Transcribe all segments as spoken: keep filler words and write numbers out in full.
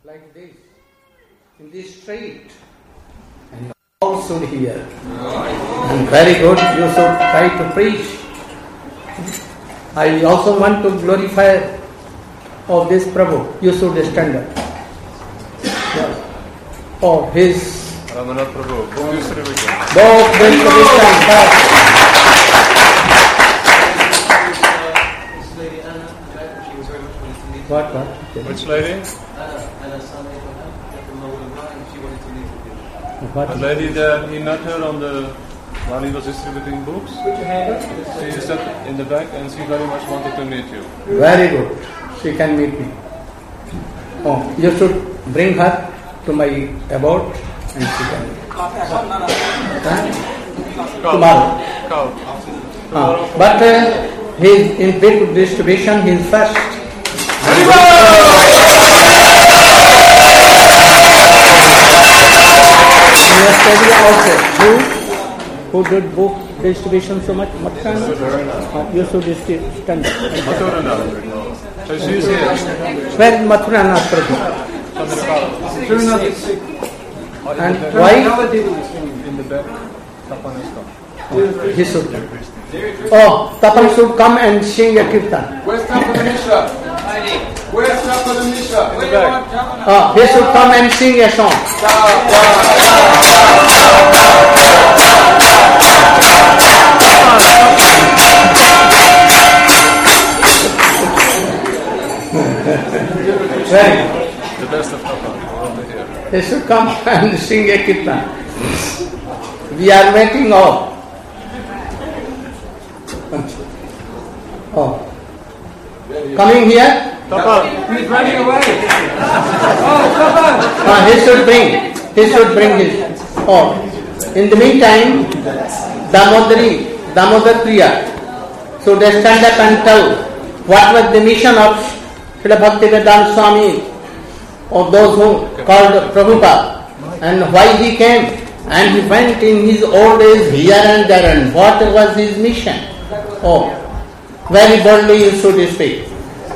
like this, in this street, and all should hear. And very good, you should try to preach. I also want to glorify of this Prabhu. You should stand up. Yes. Oh, his Ramanath Prabhu, both used to be both going to be stand up. What, what? Which lady? What? The lady that he met her on the while he was distributing books. She sat in the back and she very much wanted to meet you. Very good. She can meet me. Oh, you should bring her to my abode and she can meet. Huh? Tomorrow. Uh, but uh, he is in big distribution, he is first. Yesterday also, who, who did book distribution so much? Mathurana? Uh, you should stand up. Mathurana. So she is here. Where is Mathurana Prabhu? And why? In the back, Tapan is come. He should. Oh, Tapan should come and sing a kirtan. Where's Tapan Mishra? Where's Tapan Mishra? In the back. Oh, he should come and sing a song. Very good. The best of Tapan over here. He should come and sing a kirtan. We are waiting all. Oh. Coming here? Tapan. He's running away. Oh, Tapan! Uh, he should bring. He should bring his. Oh. In the meantime, Damodari, Damodar Priya should stand up and tell what was the mission of Srila Bhaktivedanta Swami or those who called Prabhupada and why he came and he went in his old age here and there and what was his mission. Oh, very boldly you should speak.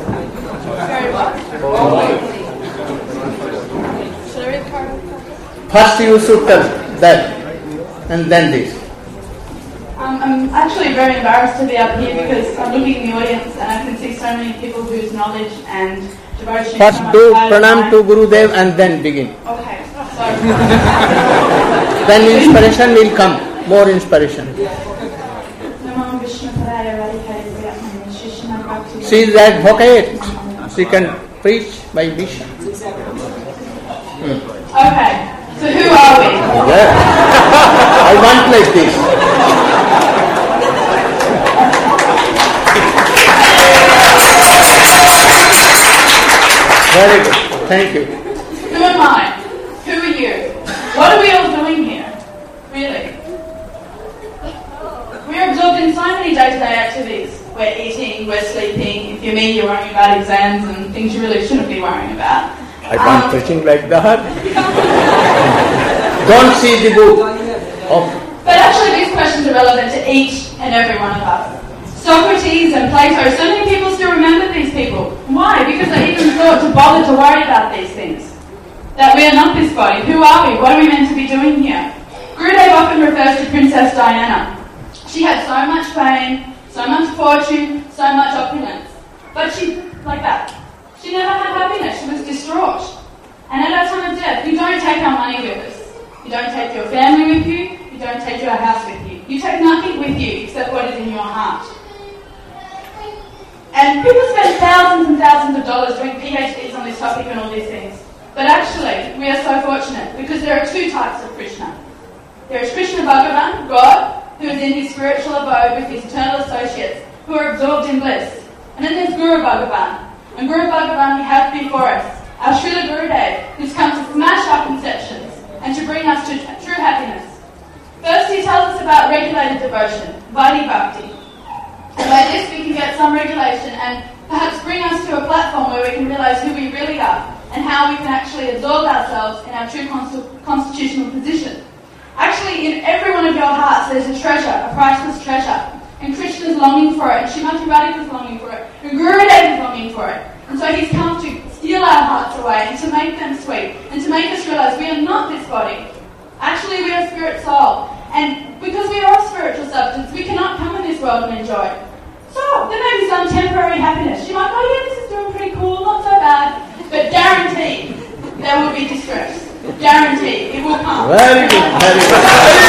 First you should tell that and then this. Um, I'm actually very embarrassed to be up here because I'm looking in the audience and I can see so many people whose knowledge and devotion. First do pranam to Gurudev and then begin. Okay, so Then inspiration will come, more inspiration. She is advocate. She can preach by vision. Hmm. Okay, so who are we? Yeah. I want like this. Very good. Thank you. Who am I? Who are you? What are we all doing here? Really? We're absorbed in so many day-to-day activities. We're eating, we're sleeping. If you're me, you're worrying about exams and things you really shouldn't be worrying about. I want um, preaching like that. Don't see the book. Oh. But actually these questions are relevant to each and every one of us. Socrates and Plato, so many people still remember these people. Why? Because they even thought to bother to worry about these things. That we are not this body. Who are we? What are we meant to be doing here? Gurudev often refers to Princess Diana. She had so much fame, so much fortune, so much opulence. But she, like that, she never had happiness. She was distraught. And at our time of death, you don't take our money with us. You don't take your family with you. You don't take your house with you. You take nothing with you except what is in your heart. And people spend thousands and thousands of dollars doing PhDs on this topic and all these things. But actually, we are so fortunate because there are two types of Krishna. There is Krishna Bhagavan, God, who is in his spiritual abode with his eternal associates, who are absorbed in bliss. And then there's Guru Bhagavan. And Guru Bhagavan we have before us, our Srila Gurudev, who's come to smash our conceptions and to bring us to true happiness. First, he tells us about regulated devotion, Vaidhi Bhakti. And by this, we can get some regulation and perhaps bring us to a platform where we can realize who we really are and how we can actually absorb ourselves in our true const- constitutional position. Actually, in every one of your hearts, there's a treasure, a priceless treasure. And Krishna is longing for it, and Srimati Radhika is longing for it, and Gurudev is longing for it. And so he's come to steal our hearts away and to make make them sweet, and to make us realize we are not this body. Actually, we are spirit soul. And because we are a spiritual substance, we cannot come in this world and enjoy it. So, there may be some temporary happiness. You might go, yeah, this is doing pretty cool, not so bad. But guaranteed, there will be distress. Guaranteed, it will come. Very good, very good.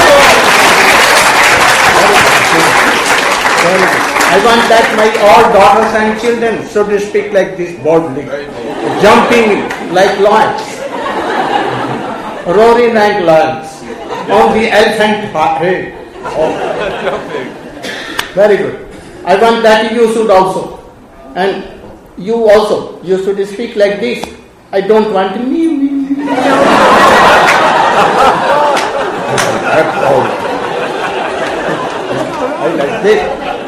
Very good. I want that my all daughters and children should speak like this boldly, jumping like lions, roaring like lions on the elephant head. Oh. Very good. I want that you should also, and you also, you should speak like this. I don't want to me, me, me. That's all. I like this.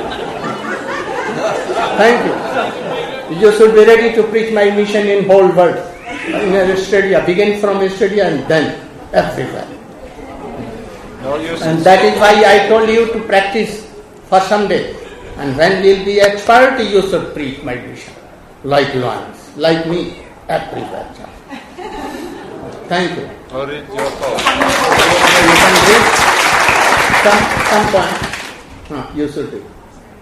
Thank you. You should be ready to preach my mission in whole world, in Australia, begin from Australia and then everywhere. And that is why I told you to practice for some day. And when you will be expert, you should preach my mission, like lions, like me, everywhere. Thank you. Or read your thoughts. You can read some, some point. No, you should read.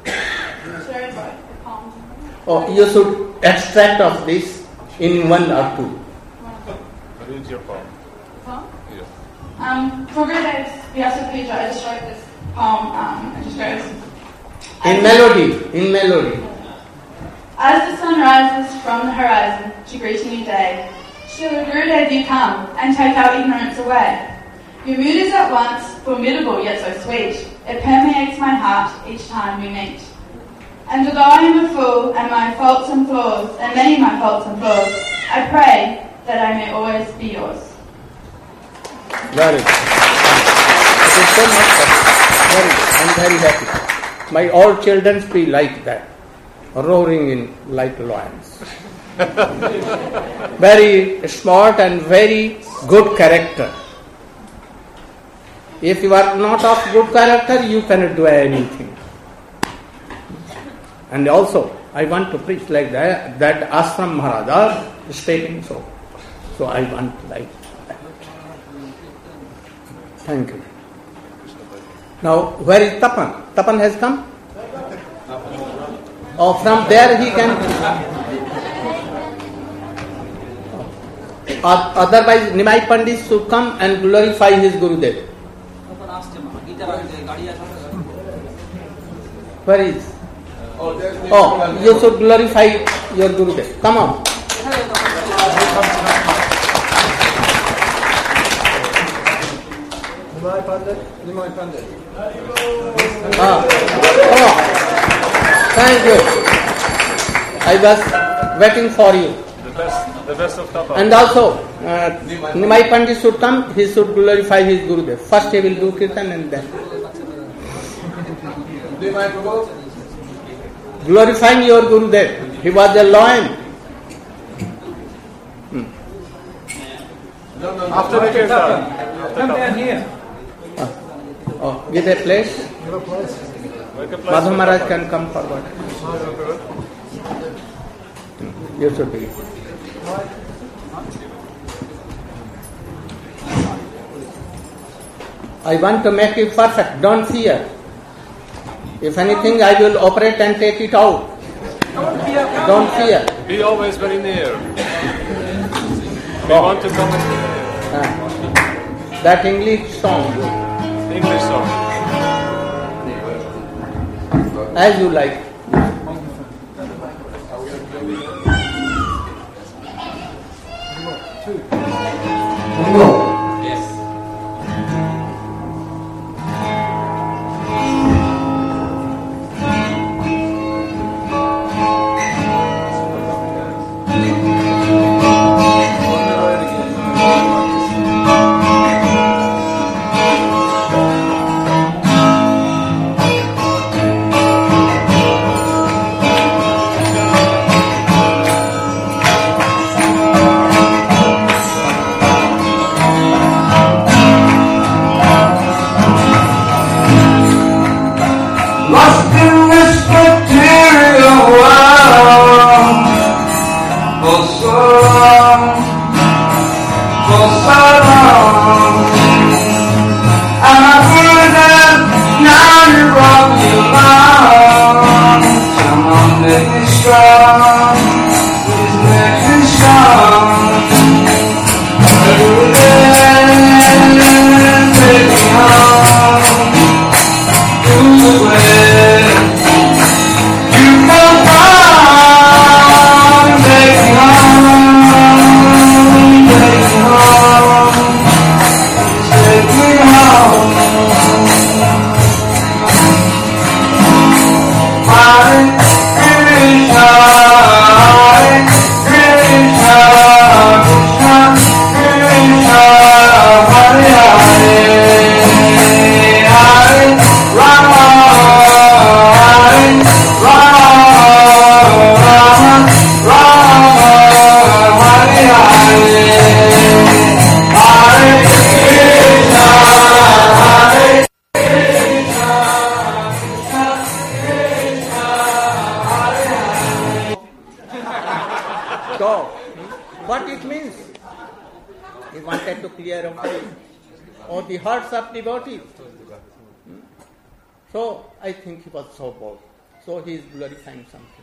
Oh, you should extract of this in one or two. Read your poem. Poem? Yeah. Um, for Gurudev's Vyasa Puja, I just wrote this poem. Um, it just goes. In melody, in melody. As the sun rises from the horizon to greet a new day, Srila Gurudev, you come and take our ignorance away. Your mood is at once formidable yet so sweet. It permeates my heart each time we meet. And although I am a fool and my faults and flaws, and many my faults and flaws, I pray that I may always be yours. Very good. It is so much fun. Very good. I am very happy. My all children be like that, roaring in like lions. Very smart and very good character. If you are not of good character, you cannot do anything. And also, I want to preach like that, that Ashram Maharaj is speaking so. So I want like that. Thank you. Now, where is Tapan? Tapan has come? Oh, from there he can... Otherwise, Nimai Pandit should come and glorify his Gurudev. Where is? Oh, you should glorify your Gurudev. Come on. Nimai Pandit, Nimai Pandit. Ah. Oh, thank you. I was waiting for you. The best, the best of Tapa. And also, uh, Nimai Pandit should come, he should glorify his Gurudev. First he will do Kirtan and then. Glorifying your Gurudev. He was a lion. Hmm. After the Kirtan. Come down here. Oh, oh, give a place. Give a place. Madhu Maharaj can come forward. You should be. I want to make you perfect. Don't fear. If anything, I will operate and take it out. Don't fear. Be always very near. We Oh. want to come in Ah. That English song, English song. as you like. so long. And I heard that now you brought me along. Come on, make me strong. Please make me strong. Take me home. To the way you come from. Take me home. Take me home. Take me home. Hare Krishna, Hare Krishna, Krishna Krishna, Hare Hare, Hare Rama, Hare Rama, Rama Rama, Hare Hare, Hare Krishna, Hare Krishna, Krishna Krishna, Hare Hare. So, what it means? He wanted to clear away all the hearts of devotees. Hmm? So, I think he was so bold. So, he is glorifying something.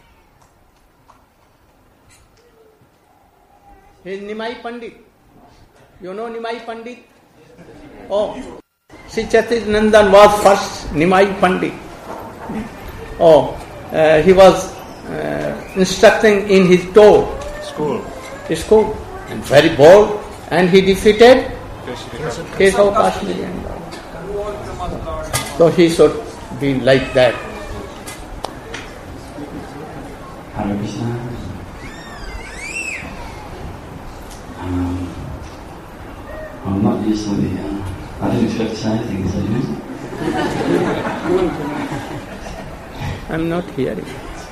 He is Nimai Pandit. You know Nimai Pandit? Oh, Sri Satish Nandan was first Nimai Pandit. Oh, uh, he was uh, instructing in his tour. School. School. And very bold. And he defeated Keshav Kashmiri and all. So he should be like that. Hare Krishna. Um, I'm not used to the. Uh, I didn't expect to say anything this evening. I'm not hearing.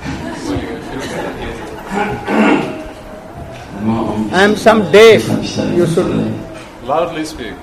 I'm some day. You should. Loudly speak.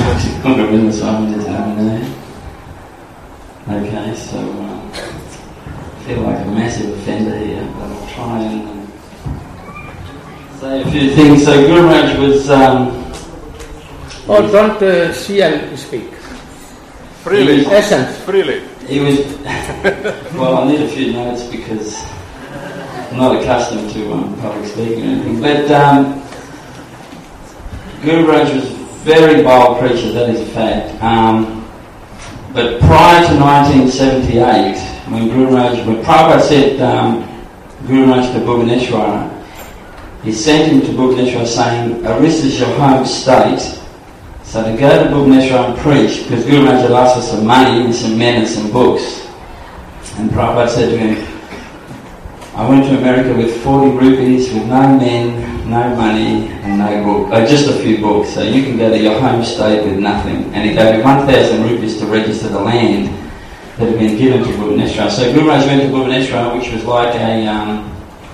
Okay, so um, I feel like a massive offender here, but I'll try and um, say a few things. So Guru Maharaj was. Um, Oh, don't uh, see and speak. Freely. Essence. Freely. He was. Well, I need a few notes because I'm not accustomed to um, public speaking or anything. But um, Guru Maharaj was a very bold preacher, that is a fact. Um, but prior to nineteen seventy-eight, when Guru Maharaj, when Prabhupada sent um, Guru Maharaj to Bhubaneswara, he sent him to Bhubaneswara saying, "This is your home state. So to go to Bhubaneswara and preach," because Guru Maharaj had asked for some money and some men and some books. And Prabhupada said to him, "I went to America with forty rupees, with no men, no money, and no book, uh, just a few books. So you can go to your home state with nothing." And he gave him one thousand rupees to register the land that had been given to Bhubaneswara. So Guru Maharaj went to Bhubaneswara, which was like a um,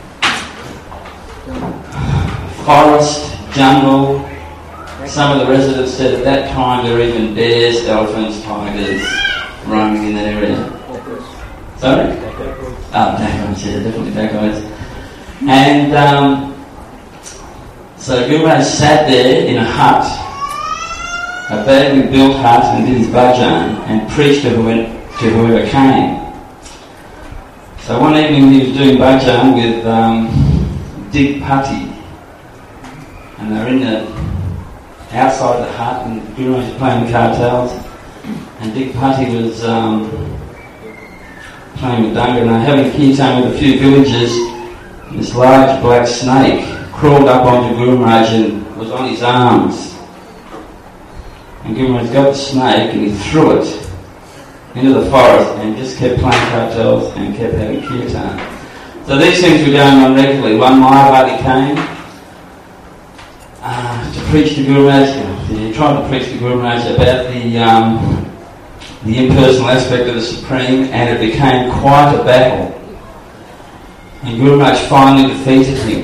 forest, jungle. Some of the residents said at that time there were even bears, elephants, tigers roaming in that area. Sorry? Oh, dacoits, yeah, definitely dacoits. And um, so Guru Maharaj sat there in a hut, a badly built hut, and did his bhajan and preached to whoever, to whoever came. So one evening he was doing bhajan with um, Dig Pati, and they were in the outside the hut, and Guru Maharaj was playing cartels, and Dig Pati was um, playing with Danga, and they were having a kirtan with a few villagers. This large black snake crawled up onto Guru Maharaj and was on his arms. And Guru Maharaj got the snake and he threw it into the forest and just kept playing cartels and kept having kirtan. So these things were going on regularly. One Mayavadi came Uh, to preach to Guru Maharaj, he tried to preach to Guru Maharaj about the um, the impersonal aspect of the Supreme, and it became quite a battle. And Guru Maharaj finally defeated him.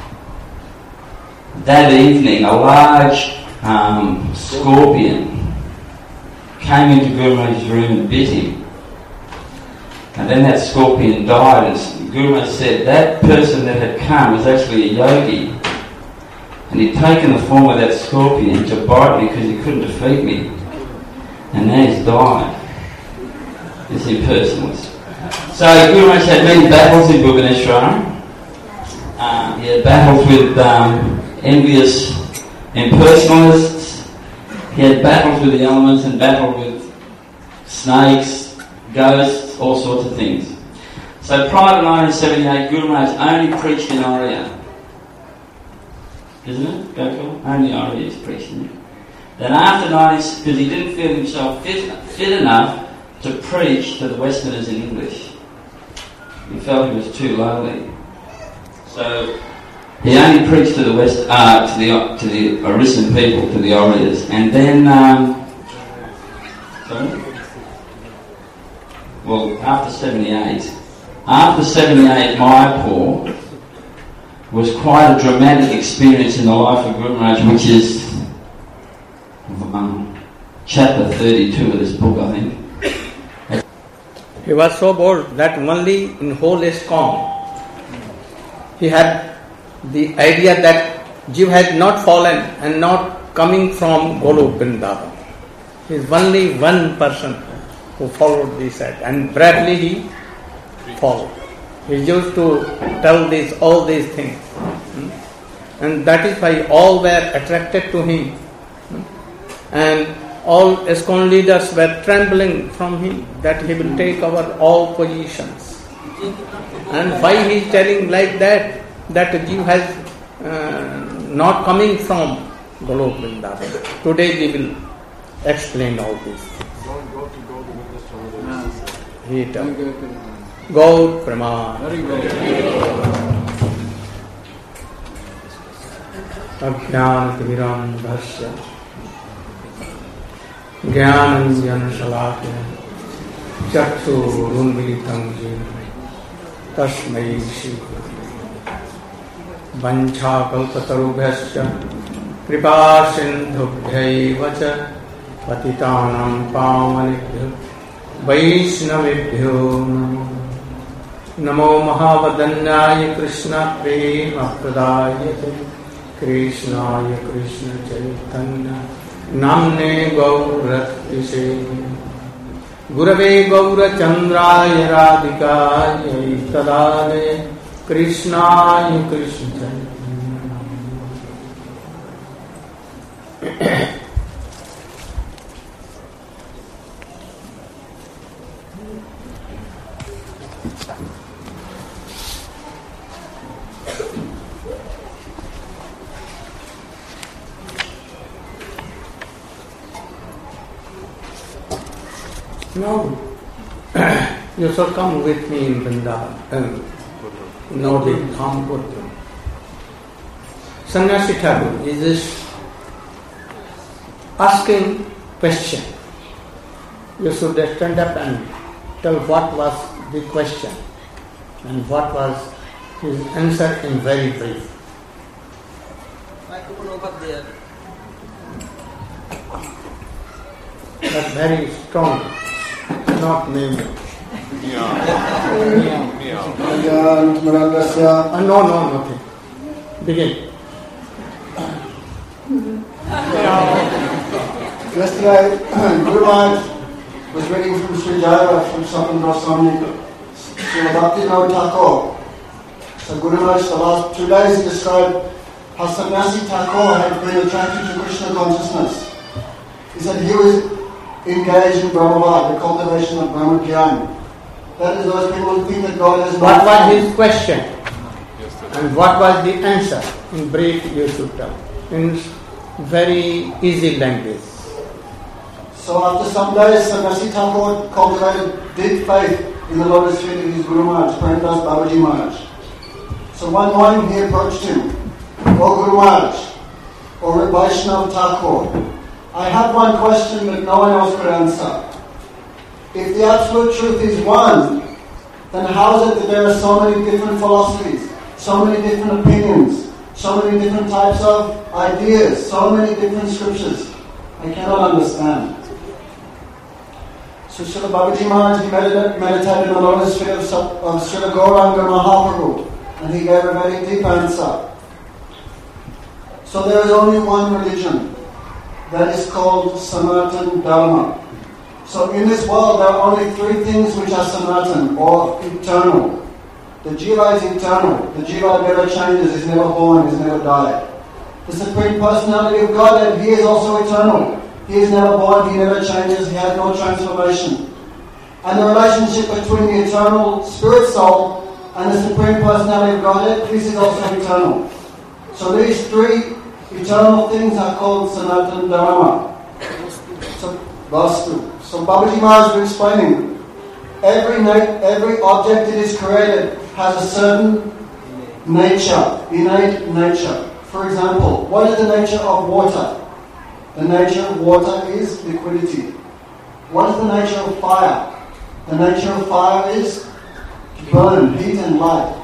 That evening, a large um, scorpion came into Guru Maharaj's room and bit him. And then that scorpion died, and Guru Maharaj said that person that had come was actually a yogi And he'd taken the form of that scorpion to bite me because he couldn't defeat me. And now he's died. This impersonalist. So Guru Maharaj had many battles in Bhubaneswar. Uh, he had battles with um, envious impersonalists. He had battles with the elements and battled with snakes, ghosts, all sorts of things. So prior to nineteen seventy-eight, Guru Maharaj only preached in Oriya. Isn't it, Gokul? Only Oriya is preaching. Then after nineteen, because he didn't feel himself fit, fit enough to preach to the Westerners in English. He felt he was too lowly. So he only preached to the West, uh, to the to the Orison people, to the Oriyas, and then, um, sorry? Well, after seventy-eight, after seventy-eight, Mayapur was quite a dramatic experience in the life of Guru Maharaj, which is um, chapter thirty-two of this book, I think. He was so bold that only in whole ISKCON he had the idea that Jiva had not fallen and not coming from Golok Vrindavan. He is only one person who followed this act, and bravely he followed. He used to tell these all these things, and that is why all were attracted to him, and all ISKCON leaders were trembling from him that he will take over all positions. And why he is telling like that, that Jiva has uh, not coming from Golok Vrindavan. Today we will explain all this. He tells Gaur Praman Ajnana Timiram Bhasya Jnananjana Shalakya Chakshurunmilitam Jena Tasmai Shri Vancha Kalpatarubhyascha Kripa Sindhubhyaiva Cha Patitanam Pavanebhyo Vaishnavebhyo Namo Namo Mahavadanyaya Krishna Prema Pradayate Krishnaya Krishna Chaitanya Namne Gauratise Gurave Gaurachandraya Radhikaya Tadane Krishnaya Krishna Chaitanya. Now, you shall come with me in Vrindavan, um, Nordic Thamputra. Sannyasi Thakur is this asking question. You should stand up and tell what was the question and what was his answer in very brief. Microphone over there. But very strong, not me. Uh, no, no, nothing. Begin. Yesterday, Guru Maharaj was reading from Sri Jaya from Swami Goswami, Sri Bhaktivinoda Thakur. So Guru Maharaj, the last two days, he described how Sannyasi Thakur had been attracted to Krishna consciousness. He said he was engaged in Brahmavad, the cultivation of Brahma Gyan. That is, those people who think that God has... What was his question? And what was the answer? In brief, you should tell. In very easy language. So after some days, Sannyasi Thakur cultivated deep faith in the lotus feet of his Guru Maharaj, Premdas Babaji Maharaj. So one morning he approached him. O Guru Maharaj, O Vaishnav Thakur, I have one question that no one else could answer. If the absolute truth is one, then how is it that there are so many different philosophies, so many different opinions, so many different types of ideas, so many different scriptures? I cannot understand. So Srila Babaji Maharaj, he meditated, meditated on the lotus feet of, of Srila Gauranga Mahaprabhu, and he gave a very deep answer. So there is only one religion. That is called Sanatan Dharma. So in this world there are only three things which are Sanatan, or eternal. The Jiva is eternal. The Jiva never changes, is never born, is never died. The Supreme Personality of Godhead, He is also eternal. He is never born, He never changes, He has no transformation. And the relationship between the eternal Spirit Soul and the Supreme Personality of Godhead, this is also eternal. So these three eternal things are called Sanatan Dharma. So, Vastu. So Babaji Maharaj is explaining, every, na- every object that is created has a certain nature, innate nature. For example, what is the nature of water? The nature of water is liquidity. What is the nature of fire? The nature of fire is burn, heat and light.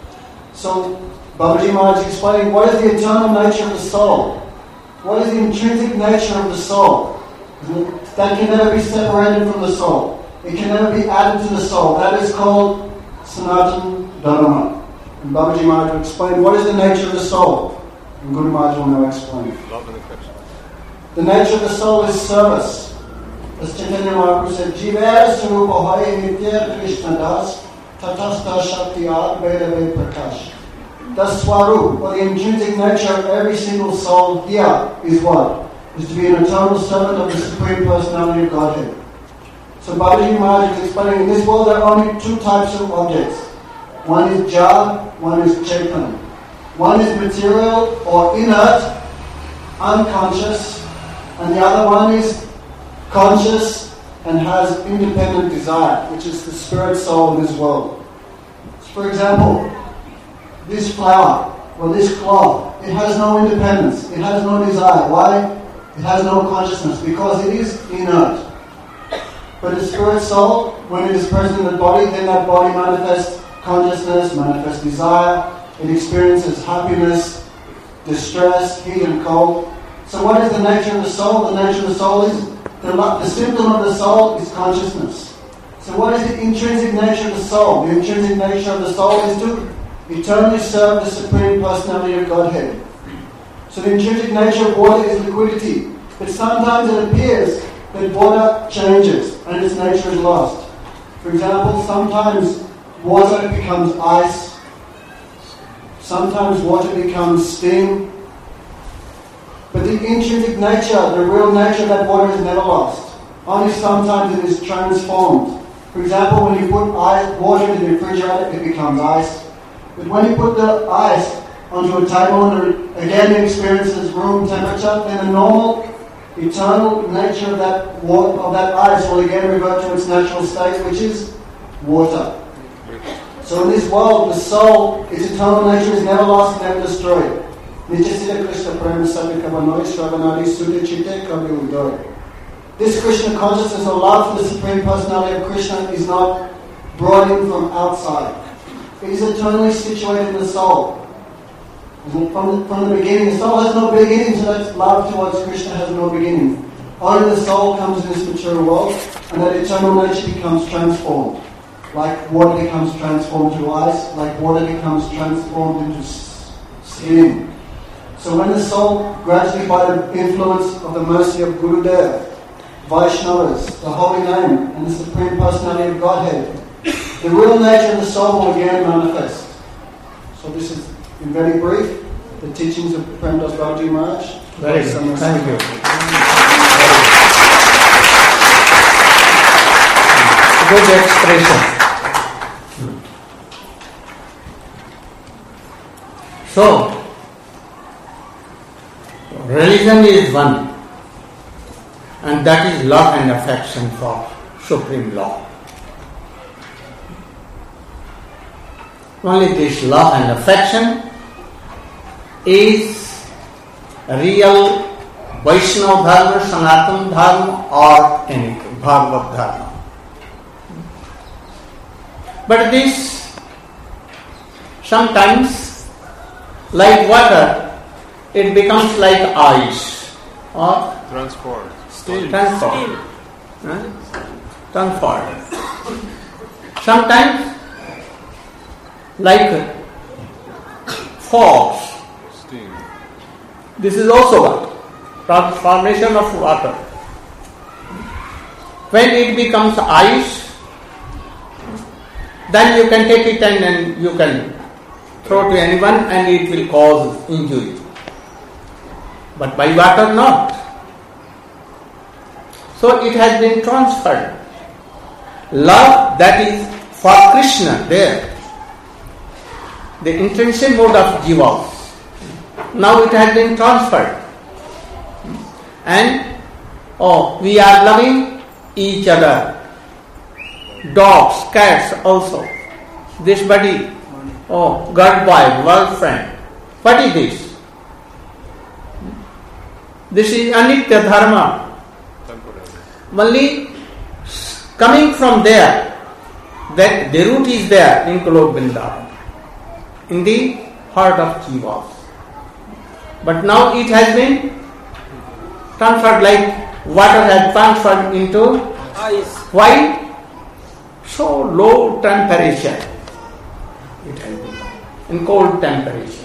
So Babaji Maharaj is explaining what is the eternal nature of the soul. What is the intrinsic nature of the soul? That can never be separated from the soul. It can never be added to the soul. That is called Sanatan Dharma. And Babaji Maharaj will explain what is the nature of the soul. And Guru Maharaj will now explain. Love and affection. The nature of the soul is service. As Chaitanya Mahaprabhu said, Jiver Sarupa Hoy Nitya Krishna Das Tatasta Shaktiyat Vedave Prakash. The Swarup, or the intrinsic nature of every single soul here is what? Is to be an eternal servant of the Supreme Personality of Godhead. So Babaji Maharaj is explaining, in this world there are only two types of objects. One is Jad, one is Chetan. One is material or inert, unconscious, and the other one is conscious and has independent desire, which is the spirit soul in this world. So for example, this flower or this cloth, it has no independence, it has no desire. Why? It has no consciousness, because it is inert. But the spirit soul, when it is present in the body, then that body manifests consciousness, manifests desire, it experiences happiness, distress, heat and cold. So what is the nature of the soul? The nature of the soul is, the, the symptom of the soul is consciousness. So what is the intrinsic nature of the soul? The intrinsic nature of the soul is to eternally serve the Supreme Personality of Godhead. So the intrinsic nature of water is liquidity. But sometimes it appears that water changes and its nature is lost. For example, sometimes water becomes ice. Sometimes water becomes steam. But the intrinsic nature, the real nature of that water is never lost. Only sometimes it is transformed. For example, when you put ice, water in the refrigerator, it becomes ice. But when you put the ice onto a table and again it experiences room temperature, then the normal, eternal nature of that water, of that ice will again revert to its natural state, which is water. So in this world, the soul, its eternal nature is never lost, never destroyed. This Krishna consciousness or love for the Supreme Personality of Krishna is not brought in from outside. It is eternally situated in the soul. From the, from the beginning, the soul has no beginning, so that love towards Krishna has no beginning. Only the soul comes in this material world, and that eternal nature becomes transformed. Like water becomes transformed to ice, like water becomes transformed into skin. So when the soul, gradually by the influence of the mercy of Gurudev, Vaishnavas, the holy name, and the Supreme Personality of Godhead, the real nature of the soul will again manifest. So this is, in very brief, the teachings of Premdas Babaji Maharaj. Very good. Thank you. Good expression. So, religion is one, and that is love and affection for Supreme Lord. Only this love and affection is real Vaishnava Dharma, Sanatana Dharma, or anything, Bhagavad Dharma. But this sometimes, like water, it becomes like ice or Transport. Still. Transformed. Huh? Transformed. Sometimes, like fogs, Steam. This is also water. Transformation of water. When it becomes ice, then you can take it and then you can throw to anyone and it will cause injury. But by water not. So it has been transferred. Love that is for Krishna there. The intrinsic mode of jiva. Now it has been transferred. And oh, we are loving each other. Dogs, cats also. This body, oh, girlfriend, girlfriend. What is this? This is anitya dharma. Only coming from there, that the root is there in Golok Vrindavan, in the heart of jivas. But now it has been transferred like water has transferred into ice. Why? So low temperature. It has been in cold temperature.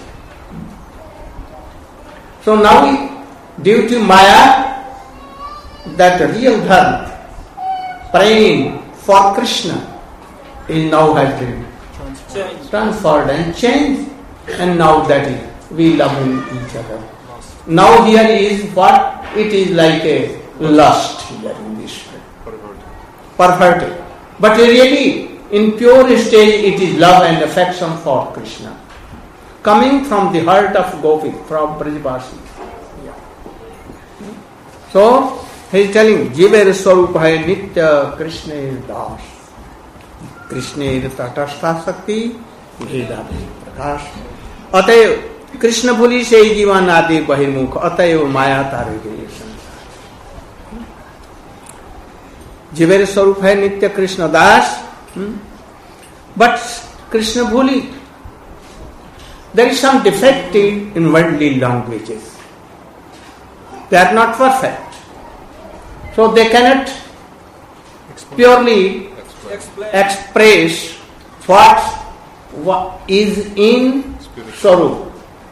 So now, due to Maya, that real dharma, praying for Krishna, is now has been transferred and changed, and now that is we love each other. Now here is what it is like a lust here in this way. Perverted. But really, in pure stage, it is love and affection for Krishna, coming from the heart of Gopi, from Brajavasi. Yeah. So he is telling, Jiver Swarup hai nitya Krishna das. Krishna tatastha sakti veda prakash. Atayo Krishna भूली से ही जीवन आदि बहिर्मुख अतएव माया तारे गए संसार. जीवेर स्वरूप है नित्य कृष्ण दास. बट कृष्ण भूली, there is some defect in worldly languages. They are not perfect, so they cannot purely express what, what is in Swarup.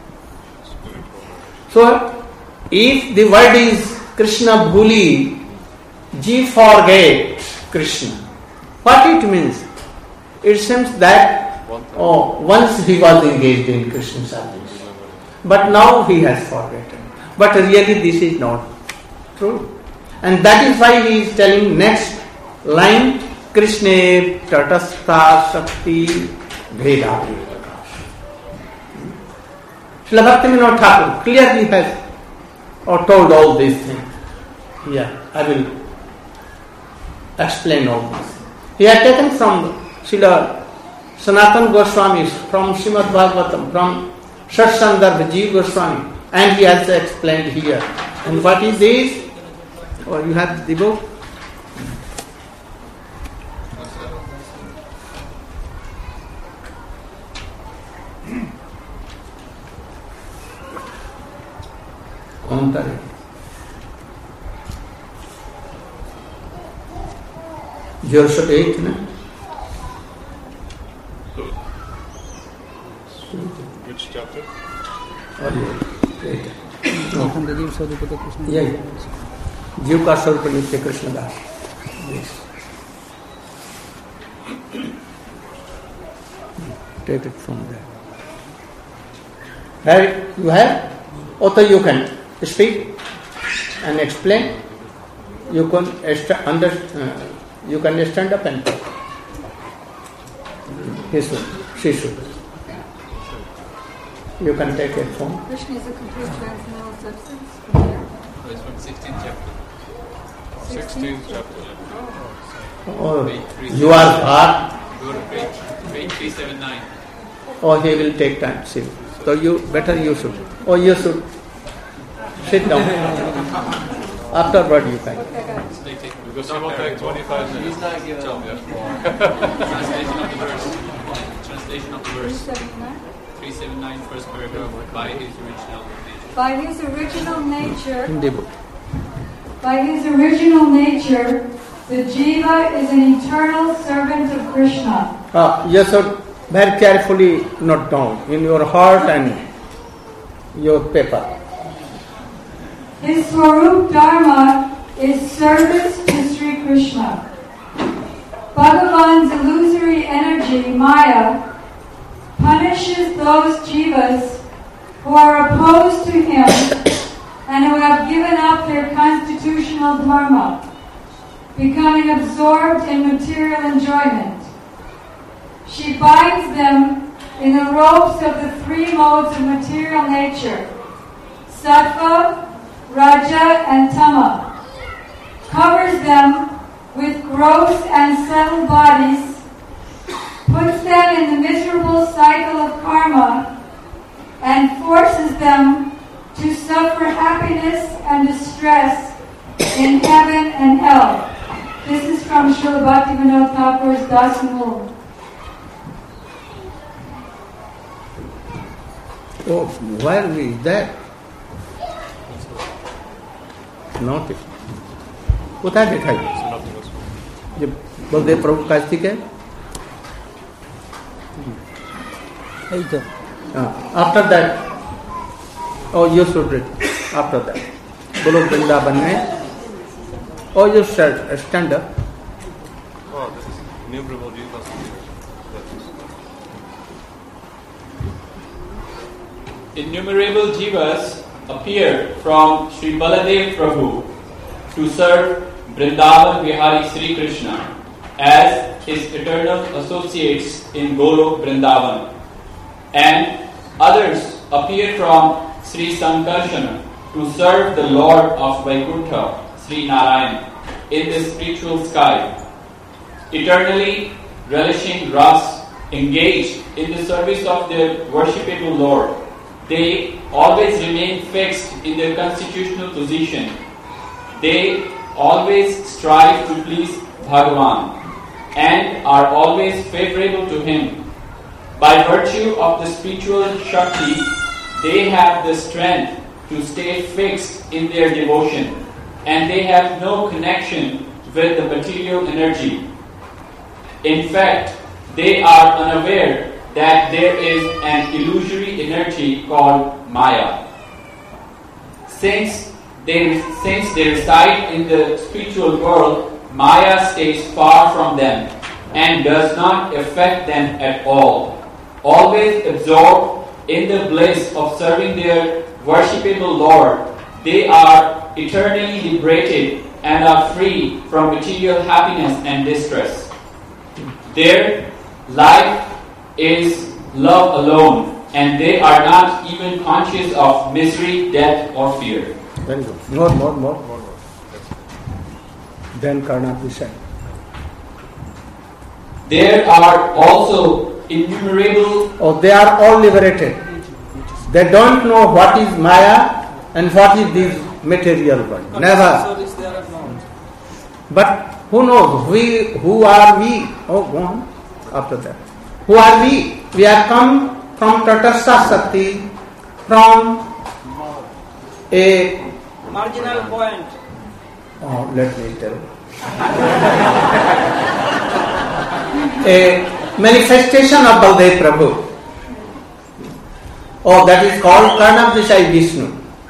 So, if the word is Krishna Bhuli, Ji forget Krishna. What it means? It seems that oh, once he was engaged in Krishna service, but now he has forgotten. But really this is not true. And that is why he is telling next line, Krishna tatastha shakti bheda. Srila Bhaktivinoda Thakur clearly has or told all these things. Yeah, I will explain all this. He had taken from Srila Sanatana Goswami, from Srimad Bhagavatam, from Satsandarbha Jiva Goswami, and he has explained here. And what is this? Or oh, you have the book? Commentary. zero eight, no? Which chapter? Yeah. जीव का स्वरूप नित्य कृष्ण दास. Take it from there. There you have. Also you can speak and explain. You can under, uh, you can stand up and talk. He should, she should. You can take it from. Krishna is a complete transcendental substance. It's from sixteenth chapter. sixteenth chapter. Oh, you are far. Go to page, page three seventy-nine. Oh, he will take time. See. So you better you should. Oh, you should sit down. Afterward you can. Because it will take twenty-five minutes. He's not giving up. Translation of the verse. Translation of the verse. three seventy-nine, first paragraph. By his original nature. By his original nature. In the book. By his original nature, the jiva is an eternal servant of Krishna. Ah, you should very carefully note down in your heart and your paper. His Swarup Dharma is service to Sri Krishna. Bhagavan's illusory energy, Maya, punishes those jivas who are opposed to him and who have given up their constitutional dharma, becoming absorbed in material enjoyment. She binds them in the ropes of the three modes of material nature, sattva, raja, and tama, covers them with gross and subtle bodies, puts them in the miserable cycle of karma, and forces them to suffer happiness and distress in heaven and hell. This is from Srila Bhaktivinoda Thakur's Das Mool. Oh, where is that? Not it. কোথায় দেখাই যে বলদেব প্রভুর কাছ থেকে এই তো after that oh you should read after that Golok Vrindavan में oh you stand, stand up oh this is innumerable jivas. Innumerable jivas appear from Sri Baladev Prabhu to serve Vrindavan Vihari Sri Krishna as his eternal associates in Golok Vrindavan, and others appear from Sri Sankarsana to serve the Lord of Vaikuntha, Sri Narayan, in the spiritual sky, eternally relishing ras, engaged in the service of their worshipable Lord. They always remain fixed in their constitutional position. They always strive to please Bhagavan and are always favorable to him. By virtue of the spiritual Shakti, they have the strength to stay fixed in their devotion, and they have no connection with the material energy. In fact, they are unaware that there is an illusory energy called Maya. Since they, since they reside in the spiritual world, Maya stays far from them and does not affect them at all. Always absorbed in the bliss of serving their worshipable Lord, they are eternally liberated and are free from material happiness and distress. Their life is love alone, and they are not even conscious of misery, death, or fear. Very good. More, more, more, more, more. Then Karna Vishai. There are also innumerable. Oh, they are all liberated. They don't know what is Maya and what is this material world. Never. But who knows? We, who are we? Oh, go on. After that. Who are we? We are come from Tatastha Shakti, from a marginal point. Oh, let me tell. A manifestation of Baldev Prabhu. Oh, that is called Karnavishai Vishnu.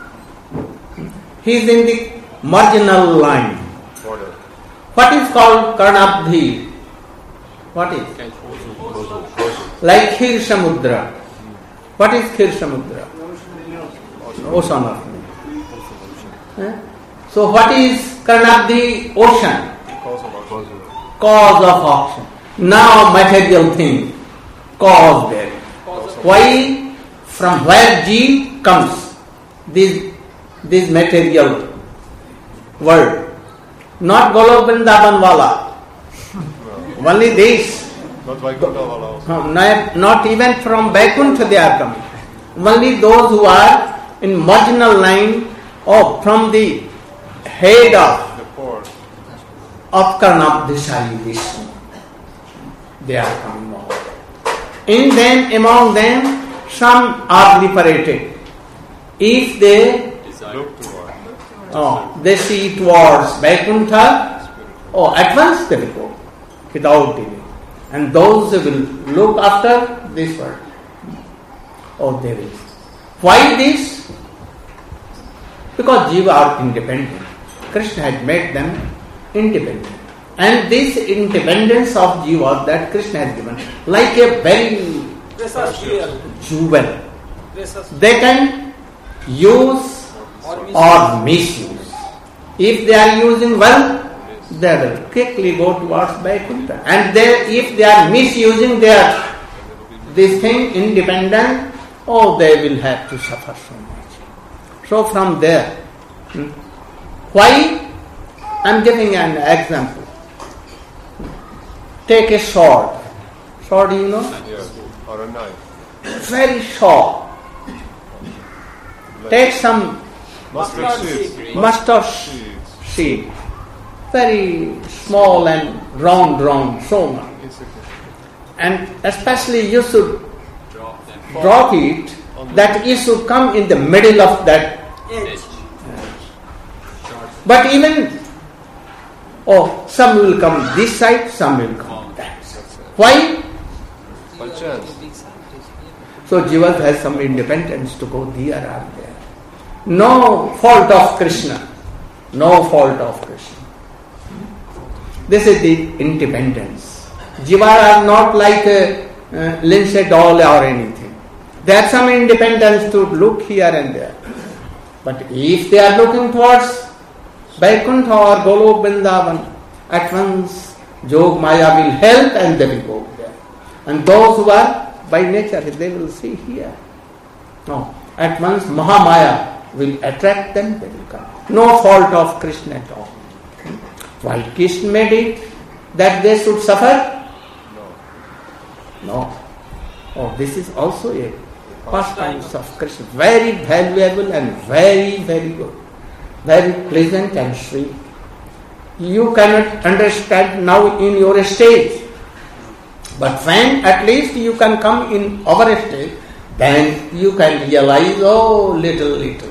He is in the marginal line. What is called Karnabdhi? What is? Like Khir Samudra. What is Khir Samudra? Ocean of milk. Eh? So what is Karnabdhi? Ocean. Cause of action. Now material thing. Cause there. Why? From where G comes? This, this material world. Not Golok Vrindavan Wala. Only this. Not Vaikuntha Wala also. Not, not even from Vaikuntha they are coming. Only those who are in marginal line or from the head of The poor. of Karnavishai Vishnu. They are coming out. In them, among them, some are liberated. If they Look toward. oh, they see towards Vaikuntha, oh, at once they will go without delay. And those who will look after this world, oh, they will. Why this? Because because Jiva are independent. Krishna had made them independent. And this independence of Jiva that Krishna has given, like a very jewel, they can use or misuse. If they are using well, they will quickly go towards Vaikuntha. And they, if they are misusing their this thing, independent, oh, they will have to suffer so much. So from there, hmm, why? I am giving an example. Take a sword. Sword, you know? Yes. Or a knife. Very short. Take some Mustard seeds. mustard seed. Very small and round, round, so much. And especially you should drop it, that it should come in the middle of that edge. But even, oh, some will come this side, some will come that side. Why? By chance. So Jiva has some independence to go here or there. No fault of Krishna. No fault of Krishna. This is the independence. Jiva are not like a uh, Lindsay doll or anything. They have some independence to look here and there. But if they are looking towards Vaikuntha or Golok Vrindavan, at once Jog Maya will help and they will go there. And those who are by nature, they will see here. No, at once Mahamaya will attract them, they will come. No fault of Krishna at all. Why Krishna made it that they should suffer? No. No. Oh, this is also a pastimes of Krishna. Very valuable and very, very good. Very pleasant and sweet. You cannot understand now in your stage. But when at least you can come in our stage, then you can realize, oh, little, little.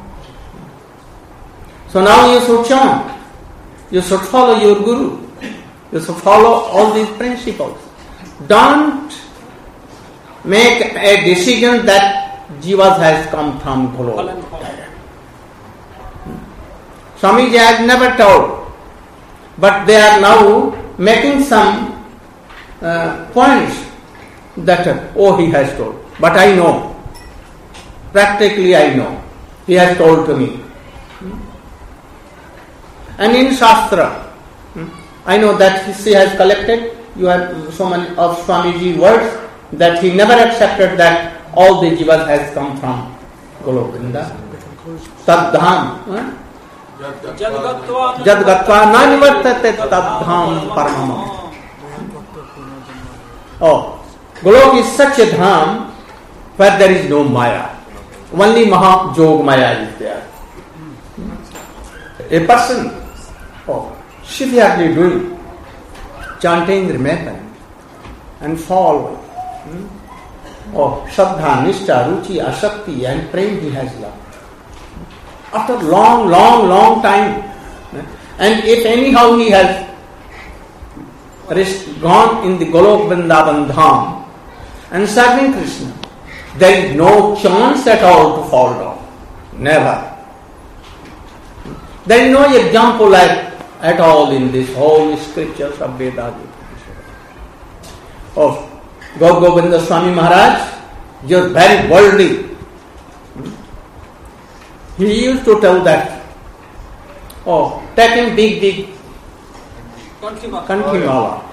So now you should chant. You should follow your Guru. You should follow all these principles. Don't make a decision that Jiva has come from Golok. Swamiji has never told, but they are now making some uh, points that, uh, oh, he has told. But I know, practically I know, he has told to me. And in Shastra, I know that he has collected, you have so many of Swamiji words, that he never accepted that all the jivas has come from Golok Vrindavan. Tadham. Jadgatva na nivartate tadham paramam. Oh, Golok is such a dham where there is no Maya. Only Maha Jog Maya is there. A person, oh, severely doing chanting, remembering, and following. Hmm? Oh, Shraddha, Nishtha, Ruchi, Asakti, and prem he has loved. After long, long, long time. And if anyhow he has gone in the Golok Vrindavan Dham and serving Krishna, there is no chance at all to fall down. Never. There is no example at, at all in this whole scriptures of Vedas. Of Gaur Govinda Swami Maharaj, just very worldly. He used to tell that, oh, taking big, big Kanki Mala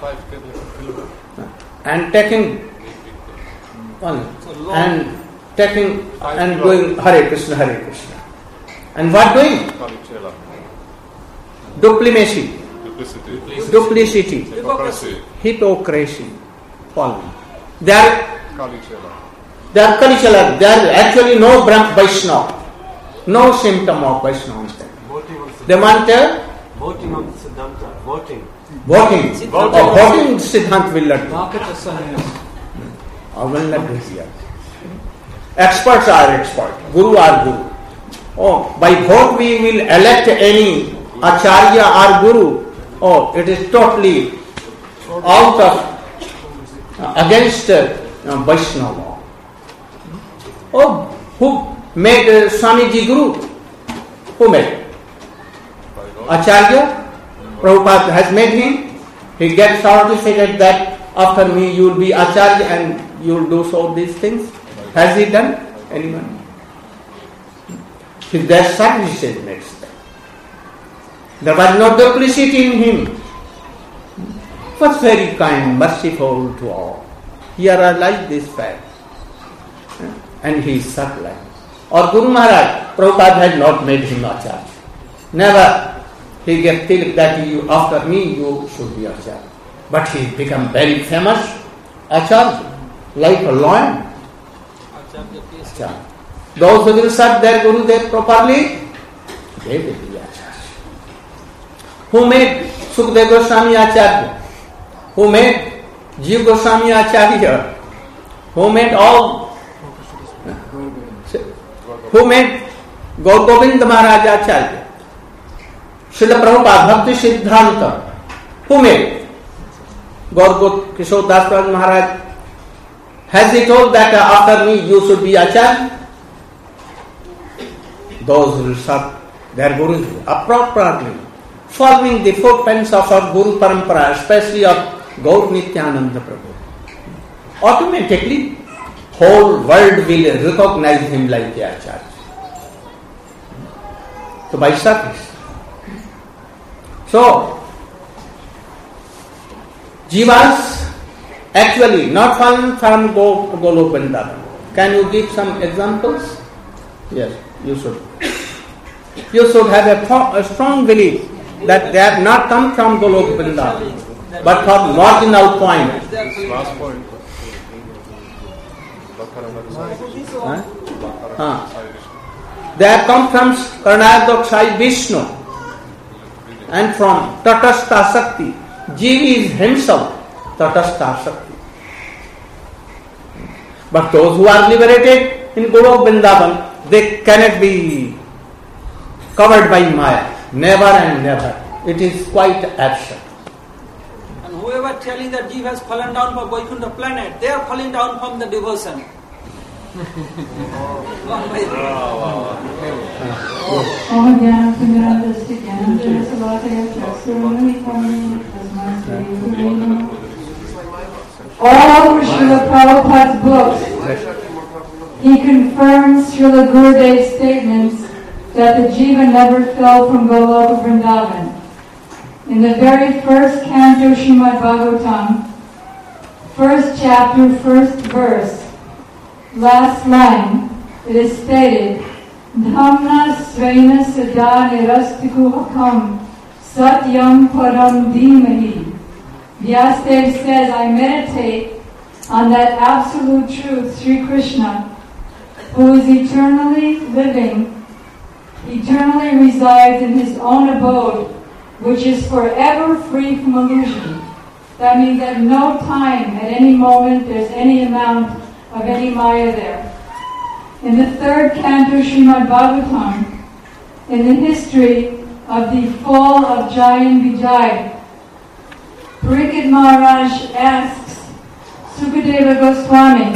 and taking one and taking and going Hare Krishna, Hare Krishna. And what doing? Duplicity. Duplicity. Duplicity. Hypocrisy. Hypocrisy. Following. They are Kalichala. They are Kalichala. They are actually no Brahm Vaishnava. No symptom of Vaishnava. They want a voting on Siddhanta. Voting. Voting. Voting. Oh, voting Siddhant will not do. I will not do here. Experts are expert. Guru are Guru. Oh, by vote we will elect any Acharya or Guru. Oh, it is totally out of, uh, against uh, Vaishnava. Oh, who made uh, Swamiji Guru? Who made? Acharya. Prabhupada has made him. He gets certificate that after me you will be Acharya and you will do so these things. Has he done? Anyone? His their services next time. There was no duplicity in him. He was very kind, merciful to all. Here I like this fact. And he is sublime. Or Guru Maharaj, Prabhupada had not made him Acharya. Never. He gave till that you, after me you should be Acharya. But he become very famous Acharya, like a lion. Acharya. Those who will serve their Gurudev properly, they will be Acharya. Who made Sukadeva Goswami Acharya? Who made Jiva Goswami Acharya? Who made all? Who made Gaur Govinda Maharaj Acharya? Srila Prabhupada Bhakti Siddhanta. Who made? Gaur Kishore Das Maharaj. Has he told that after me you should be Acharya? Those who will serve their Guru appropriately, following the footprints of our Guru Parampara, especially of Gaur Nityananda Prabhu, automatically whole world will recognize him like the Acharya. So by service. So, Jivas actually not fallen from Golok Vrindavan. Can you give some examples? Yes, you should. You should have a, a strong belief that they have not come from Golok Vrindavan, but from marginal point. Last point. Huh? Huh. They have come from Karnataka Sai Vishnu and from Tatastha Shakti. Jiva is himself Tatastha Shakti. But those who are liberated in Golok Vrindavan, they cannot be covered by Maya. Never and never. It is quite absurd. And whoever telling that Jiva has fallen down from Vaikuntha planet, they are falling down from the devotion. All Srila Prabhupada's books, he confirms Srila Gurudev's statements that the Jiva never fell from Goloka Vrindavan. In the very first canto Srimad Bhagavatam, first chapter, first verse, last line, it is stated, Dhamna Svena Sada Nirastiku Hakam Satyam Param Dhimahi. Vyasadeva says, I meditate on that absolute truth, Sri Krishna, who is eternally living, eternally resides in his own abode, which is forever free from illusion. That means at no time, at any moment, there's any amount of any Maya there. In the third canto Srimad Bhagavatam, in the history of the fall of Jayan Vijay, Parikshit Maharaj asks Sukadeva Goswami,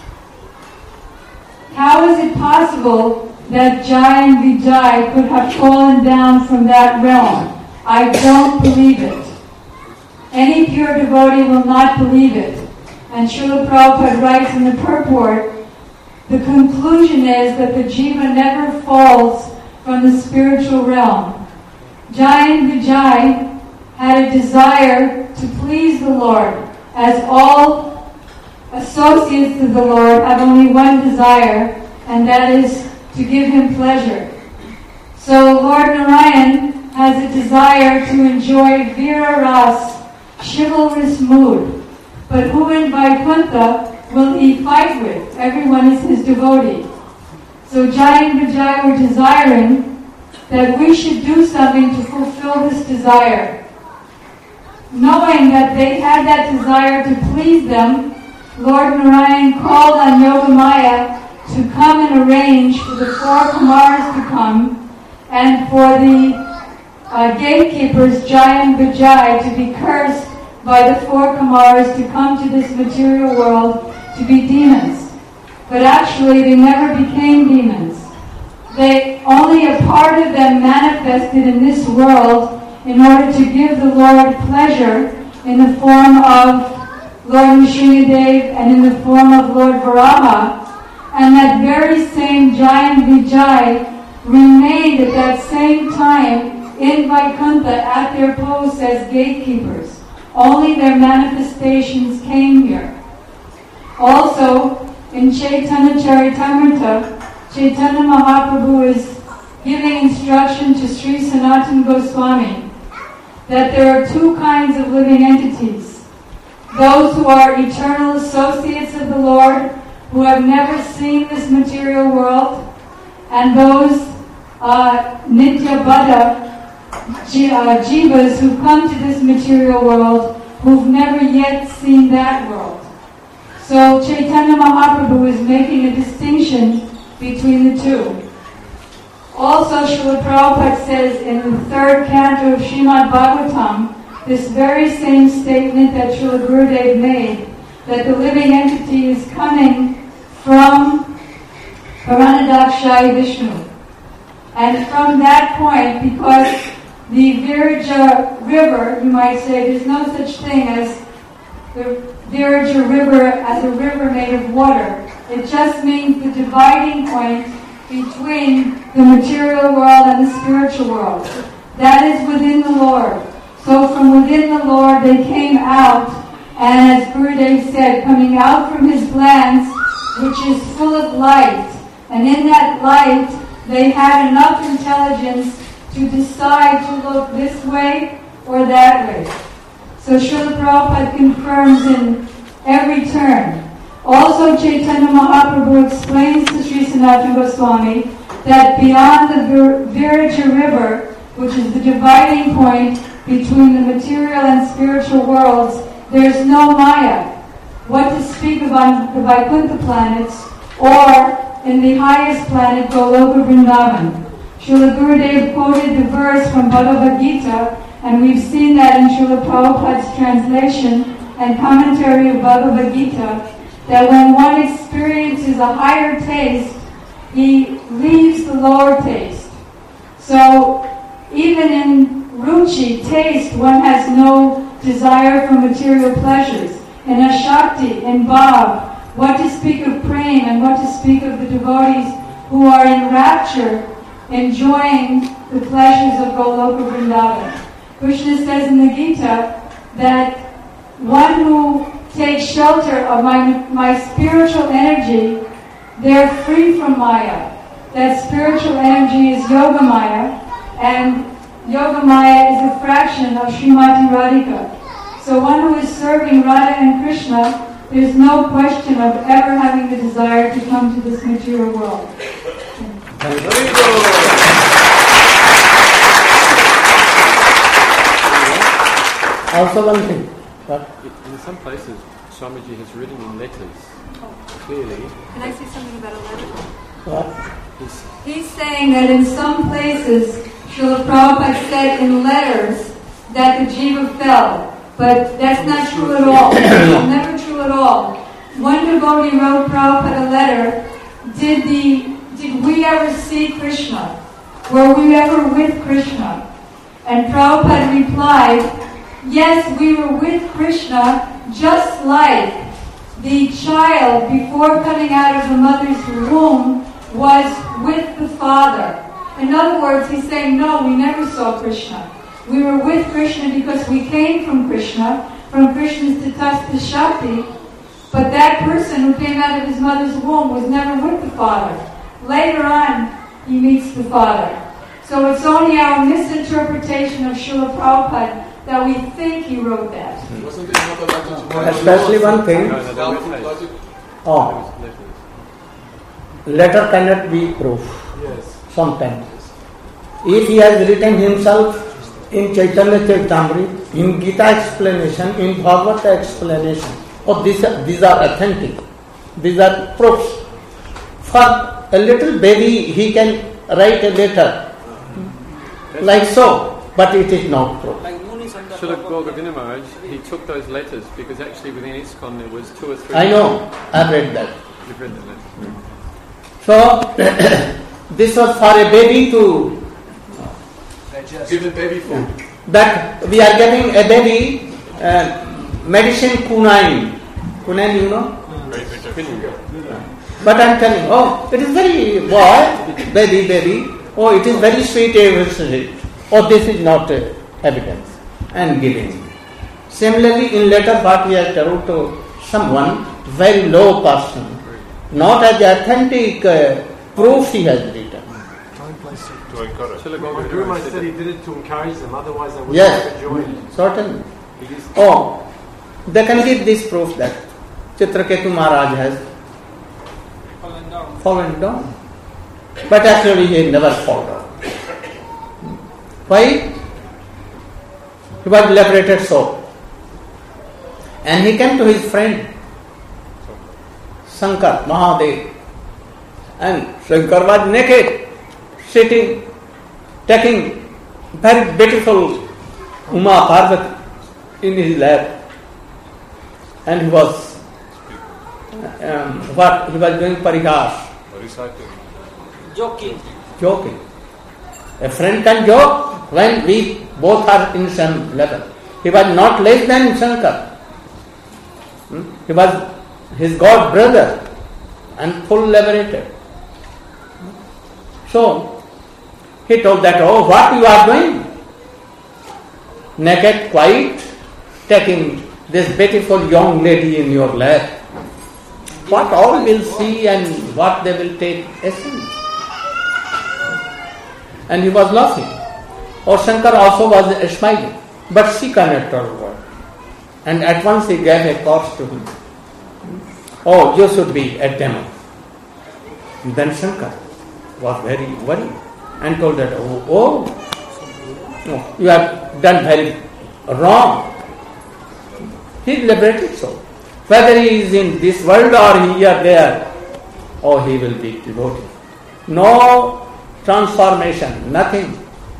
how is it possible that Jayan Vijay could have fallen down from that realm? I don't believe it. Any pure devotee will not believe it. And Srila Prabhupada writes in the purport, the conclusion is that the Jiva never falls from the spiritual realm. Jayan Vijay had a desire to please the Lord, as all associates of the Lord have only one desire, and that is to give him pleasure. So Lord Narayan has a desire to enjoy Vira Ras, chivalrous mood. But who in Vaikuntha will he fight with? Everyone is his devotee. So Jayan Vijay were desiring that we should do something to fulfill this desire. Knowing that they had that desire to please them, Lord Narayan called on Yogamaya to come and arrange for the four Kumars to come and for the uh, gatekeepers, Jayan Vijay, to be cursed by the four Kumars to come to this material world to be demons. But actually they never became demons. they only a part of them manifested in this world in order to give the Lord pleasure in the form of Lord Nrsimhadev and in the form of Lord Varaha, and that very same giant Vijay remained at that same time in Vaikuntha at their posts as gatekeepers. Only their manifestations came here. Also, in Chaitanya Charitamrita, Chaitanya Mahaprabhu is giving instruction to Sri Sanatana Goswami that there are two kinds of living entities. Those who are eternal associates of the Lord, who have never seen this material world, and those uh, Nitya Bada uh, Jivas who come to this material world, who've never yet seen that world. So Chaitanya Mahaprabhu is making a distinction between the two. Also, Srila Prabhupada says in the third canto of Srimad Bhagavatam, this very same statement that Srila Gurudev made, that the living entity is coming from Paranadakshayi Vishnu. And from that point, because the Viraja River, you might say, there's no such thing as the Viraja River as a river made of water. It just means the dividing point between the material world and the spiritual world. That is within the Lord. So from within the Lord they came out, and as Gurudev said, coming out from his glance, which is full of light. And in that light, they had enough intelligence to decide to look this way or that way. So Srila Prabhupada confirms in every turn. Also, Chaitanya Mahaprabhu explains to Sri Sanatana Goswami that beyond the Vir- Viraja River, which is the dividing point between the material and spiritual worlds, there's no Maya. What to speak of on the Vaikuntha planets, or in the highest planet, Goloka Vrindavan. Srila Gurudev quoted the verse from Bhagavad Gita, and we've seen that in Srila Prabhupada's translation and commentary of Bhagavad Gita, that when one experiences a higher taste, he leaves the lower taste. So even in ruchi, taste, one has no desire for material pleasures. In Ashakti, in Bhav, what to speak of prema and what to speak of the devotees who are in rapture, enjoying the pleasures of Goloka Vrindavan. Krishna says in the Gita that one who takes shelter of my, my spiritual energy, they're free from Maya. That spiritual energy is Yoga Maya, and Yoga Maya is a fraction of Srimati Radhika. So one who is serving Radha and Krishna, there's no question of ever having the desire to come to this material world. Also one thing. What? In some places, Swamiji has written in letters, clearly. Can I say something about a letter? What? He's, He's saying that in some places, Srila Prabhupada said in letters that the jiva fell. But that's not true at all. It's never true at all. One devotee wrote Prabhupada a letter, did the did we ever see Krishna? Were we ever with Krishna? And Prabhupada replied, yes, we were with Krishna, just like the child before coming out of the mother's womb was with the father. In other words, he's saying, no, we never saw Krishna. We were with Krishna because we came from Krishna, from Krishna's Tatastha Shakti, but that person who came out of his mother's womb was never with the father. Later on, he meets the father. So it's only our misinterpretation of Srila Prabhupada that we think he wrote that. Wasn't it another letter to Especially one thing. Oh, letter cannot be proof. Yes. Sometimes. If he has written himself in Chaitanya Charitamrita, in Gita explanation, in Bhagavata explanation, oh, these are, these are authentic. These are proofs. For a little baby, he can write a letter like so, but it is not proof. Srila Gauranga Maharaj, he took those letters because actually within ISKCON there was two or three. I know, I read that. You've read the letters. So, this was for a baby to Give the baby food. that we are getting a baby uh, medicine quinine. Quinine, you know? But I'm telling, oh, it is very boy, baby, baby. Oh, it is very sweet, isn't it? Oh, this is not uh, evidence. And giving. Similarly, in letter what we have told to someone, very low person, not as authentic uh, proof he has written. To encourage. My Guru said he did it to encourage them, otherwise I would Yes, have joined. certainly. Oh, they can give this proof that Chitraketu Maharaj has fallen down. fallen down. But actually he never fallen down. Why? He was liberated soul. And he came to his friend Shankar Mahadev. And Shankar was naked, sitting, taking very beautiful Uma Parvati in his lap. And he was um, what he was doing parihas. Reciting. Joking. Joking. A friend can joke when we both are in some level. He was not less than Shankar. Hmm? He was his God brother and full liberated. So he told that, oh, what you are doing? Naked, quiet, taking this beautiful young lady in your lap. What all will see and what they will take essence. And he was laughing. Or Shankar also was smiling. But she cannot tell what. And at once he gave a course to him. Oh, you should be a demon. And then Shankar was very worried and told that, oh, oh, no, you have done very wrong. He is liberated soul. Whether he is in this world or here, there, oh, he will be devoted. No transformation, nothing.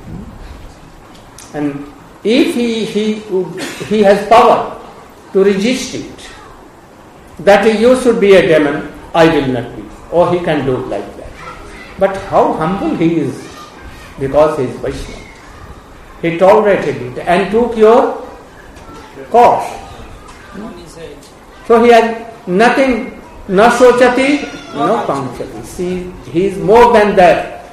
And if he he he has power to resist it, that you should be a demon, I will not be. Or he can do like that. But how humble he is, because he is Vaishnava. He tolerated it and took your course. So he had nothing, na sochati, no kamchati. See, he is more than that.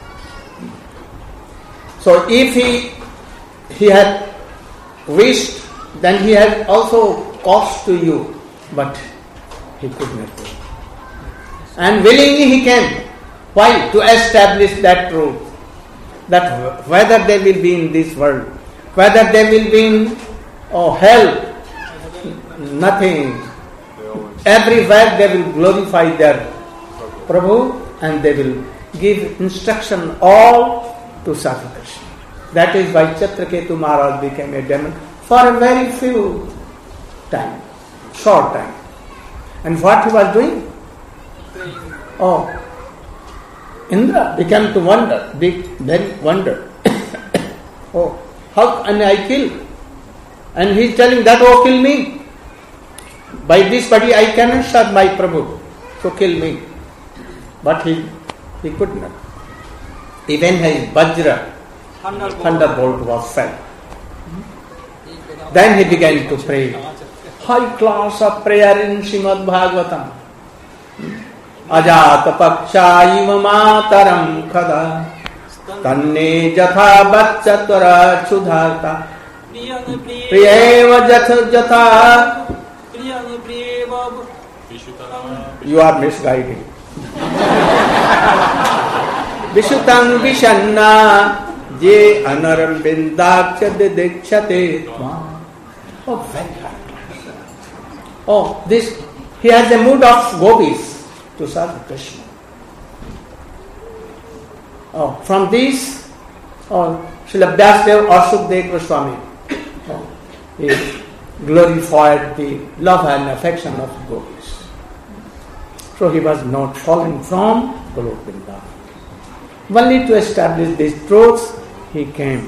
So if he he had wished, then he had also cost to you, but he could not do. And willingly he came. Why? To establish that truth. That whether they will be in this world, whether they will be in oh, hell, nothing. Everywhere they will glorify their Prabhu and they will give instruction all to serve Krishna. That is why Chitraketu Maharaj became a demon for a very few time, short time. And what he was doing? Oh, Indra began to wonder, big, very wonder. Oh, how can I kill? And he is telling that, oh, kill me. By this body I cannot serve my Prabhu, so kill me. But he he could not. Even his Vajra, Thunderbolt. thunderbolt was fell. Then he began to pray. High class of prayer in Srimad Bhagavatam. Ajata pakshaiva mataram khada tanne jatha bacchatvara sudharta priyeva jatha jatha. You are misguided. Vishutam vishanna je anaram bindaksha didikshate. Oh, very hard. Oh, this, he has a mood of gopis to serve Krishna. Oh, from this, oh, Srila Vyasdev or Sukdev Goswami, oh, he glorified the love and affection of gopis. So he was not fallen from Golok Vrindavan. Only to establish these truths he came.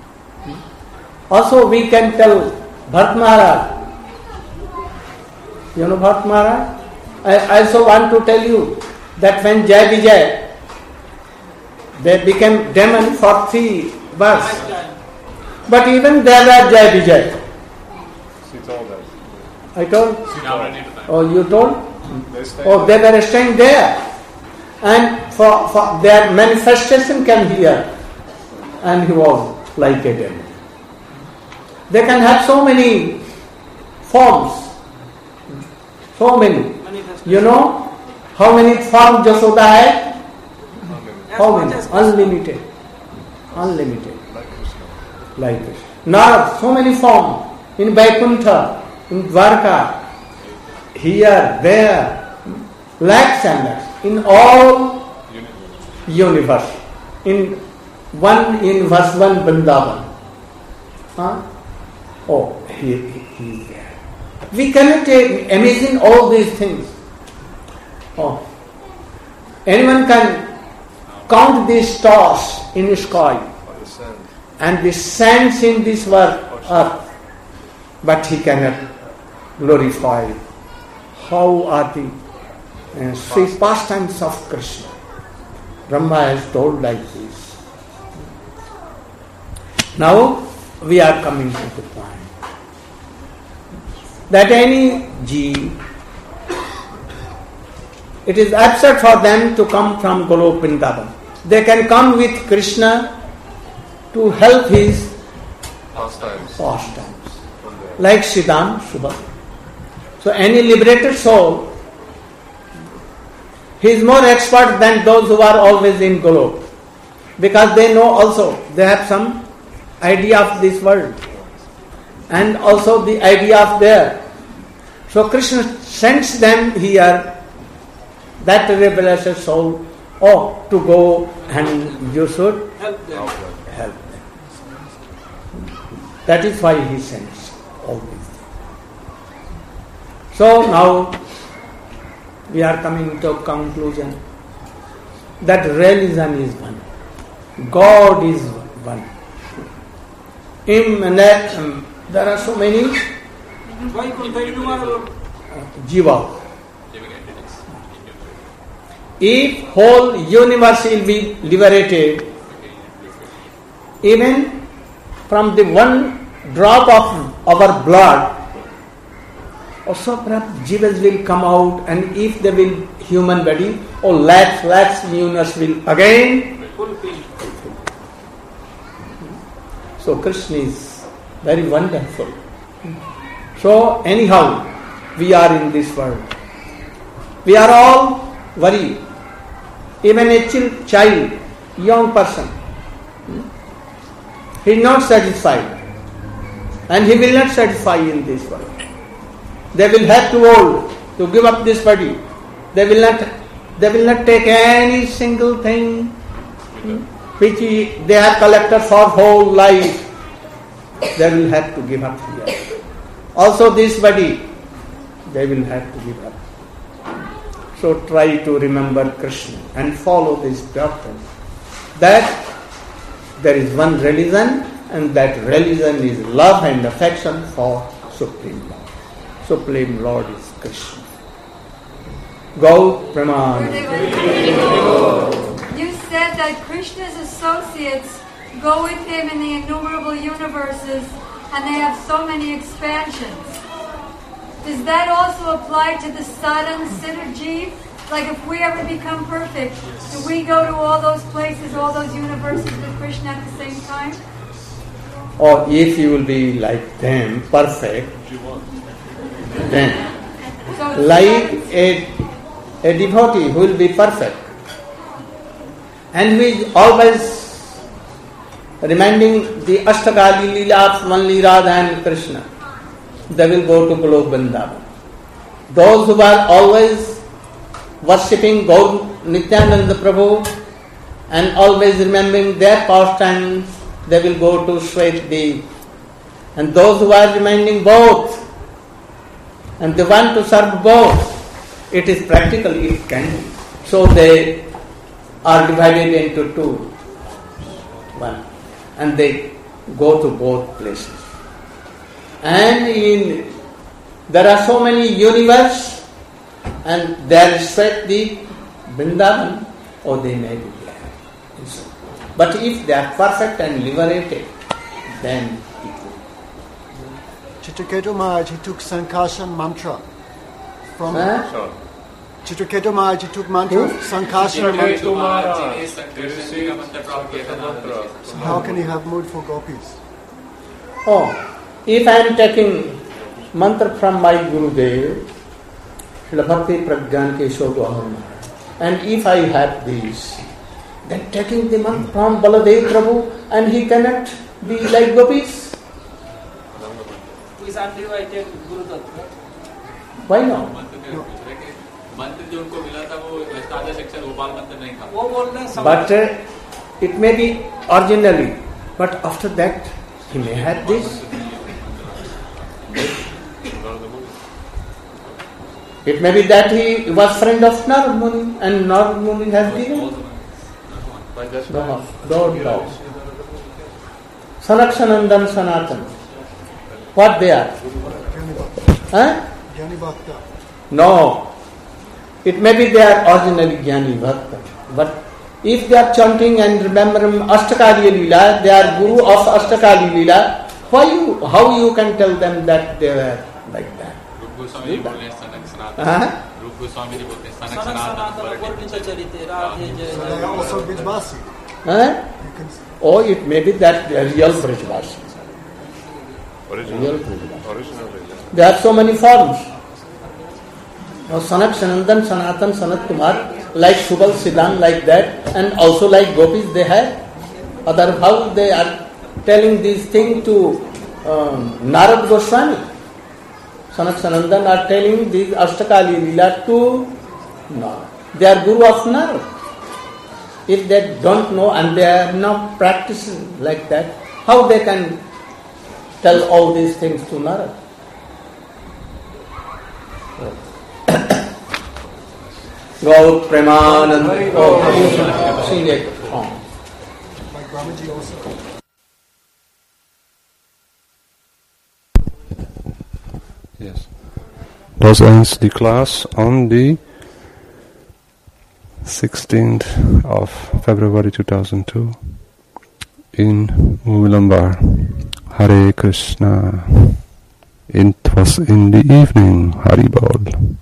Also we can tell Bharat Maharaj. You know Bharat Maharaj? I also want to tell you that when Jai Vijay They became demon for three verses. But even there were Jai Vijay. She told us. I told? She Oh, you told? They stayed Oh, they were staying there. And for, for their manifestation came here. And he was like a demon. They can have so many forms. So many. You know how many forms Jasoda had? How many? Unlimited. Unlimited. Like Krishna. Now, so many forms. In Vaikuntha, in Dwarka, here, there, lakhs and lakhs. In all universe. In one, in verse one, Vrindavan. Huh? Oh, he, he, he is there. We cannot take, imagine all these things. Oh, anyone can count these stars in the sky and the sands in this earth, but he cannot glorify. How are the uh, sweet pastimes of Krishna? Brahma has told like this. Now we are coming to the point that any Jeev, it is absurd for them to come from Golok Vrindavan. They can come with Krishna to help his pastimes. pastimes. Like Siddham, Subha. So any liberated soul, he is more expert than those who are always in Golok. Because they know also, they have some idea of this world. And also the idea of there. So Krishna sends them here, that rebellious soul, oh, to go and you should Help them. help them. That is why he sends all these things. So now we are coming to a conclusion that religion is one. God is one. In, um, there are so many Jiva. If whole universe will be liberated, even from the one drop of our blood, also perhaps jivas will come out, and if they will human body, or lakhs, lakhs universe will again fulfill. So Krishna is very wonderful. So anyhow, we are in this world. We are all worried. Even a child, young person, he is not satisfied, and he will not satisfy in this world. They will have to old to give up this body. They will not. They will not take any single thing which they have collected for whole life. They will have to give up here. Also this body, they will have to give up. So try to remember Krishna and follow this doctrine that there is one religion, and that religion is love and affection for Supreme Lord. Supreme Lord is Krishna. Go, Praman. You said that Krishna's associates go with him in the innumerable universes, and they have so many expansions. Does that also apply to the sadhan synergy? Like if we ever become perfect, do we go to all those places, all those universes with Krishna at the same time? Or if you will be like them, perfect, then So like a, a devotee who will be perfect, and who is always reminding the Ashtakali Leela of only Radha and Krishna, they will go to Golok Vrindavan. Those who are always worshipping Gaur Nityananda Prabhu and always remembering their pastimes, they will go to Shwet Dev. And those who are reminding both, and they want to serve both, it is practical, it can be. So they are divided into two. One. And they go to both places. And in there are so many universes, and there is Shwet Dev, Vrindavan, or they may be glad. But if they are perfect and liberated, then it will. Chitraketu Maharaj, he took Sankarshan mantra from Huh? Chitraketu Maharaj, he took mantra, Sankarshan mantra. So how can he have mood for gopis? Oh, if I am taking mantra from my Gurudev, Srila Bhakti Pragyan Keshava Gauhar Maharaj, and if I have this, then taking the mantra from Baladev Prabhu, and he cannot be like gopis? Is undivided Guru Tattva. Why not? मंत्र जो उनको मिला था वो starter section Gopal मंत्र नहीं था. वो बोल रहे हैं. But uh, it may be originally, but after that he may have this. It may be that he was friend of Narad Muni and Narad Muni has given. No, don't know. Sanaksanandan Sanatan. What they are? Huh? Jnani Bhakta. No. It may be they are originally Jnani Bhakta. But if they are chanting and remembering Ashtakali Leela, they are Guru of Ashtakali Leela, why you, how you can tell them that they were like that? Huh? So they are also Vrijvasi. Huh? Oh, it may be that they are real Vrijvasi. Real Vrijvasi. There are so many forms. Now, Sanak, Sanandan, Sanatan, Sanat Kumar, like Subal, Siddhan, like that, and also like gopis they have. Other how they are telling these things to um, Narad Goswami. Sanak, Sanandan are telling these Ashtakali Leela to Narad. They are Guru of Narad. If they don't know and they are not practicing like that, how they can tell all these things to Narad? Gaur Premanand. Oh, sing it. Oh. Like Brahmaji also. Yes. Thus ends the class on the sixteenth of February two thousand two in Ulambar. Hare Krishna. It was in the evening. Hari Bol.